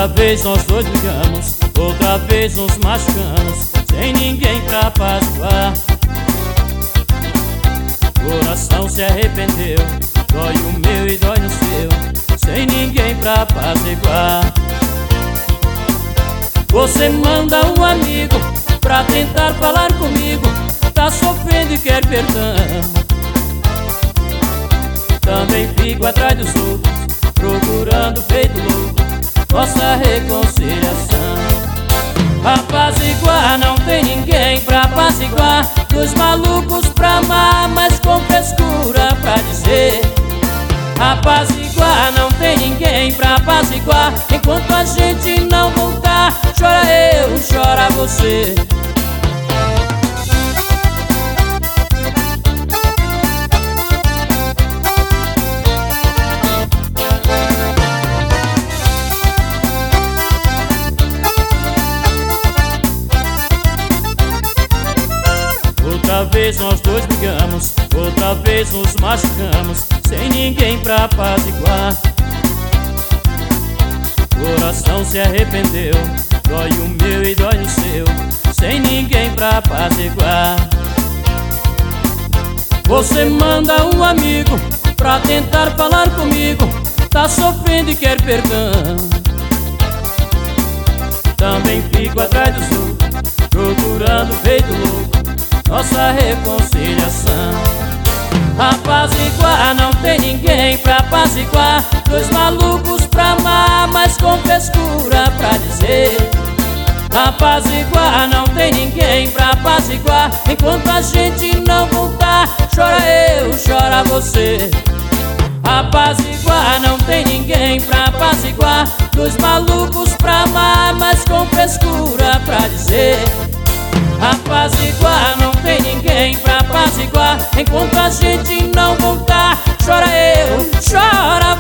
Outra vez nós dois brigamos, outra vez nos machucamos, sem ninguém pra apaziguar. Coração se arrependeu, dói o meu e dói no seu, sem ninguém pra apaziguar. Você manda um amigo pra tentar falar comigo, tá sofrendo e quer perdão. Também fico atrás dos outros, procurando feito louco nossa reconciliação. Apaziguar, não tem ninguém pra apaziguar. Dois malucos pra amar, mas com frescura pra dizer. Apaziguar, não tem ninguém pra apaziguar. Enquanto a gente não voltar, chora eu, chora você. Outra vez nós dois brigamos, outra vez nos machucamos, sem ninguém pra apaziguar. Coração se arrependeu, dói o meu e dói o seu, sem ninguém pra apaziguar. Você manda um amigo pra tentar falar comigo, tá sofrendo e quer perdão. Também fico atrás dos outros, procurando feito louco nossa reconciliação. Apaziguar, não tem ninguém pra apaziguar. Dois malucos pra amar, mas com frescura pra dizer. Apaziguar, não tem ninguém pra apaziguar. Enquanto a gente não voltar, chora eu, chora você. Apaziguar, não tem ninguém pra apaziguar. Dois malucos pra amar, mas com frescura pra dizer. Apaziguar, não tem ninguém pra apaziguar. Enquanto a gente não voltar, chora eu, chora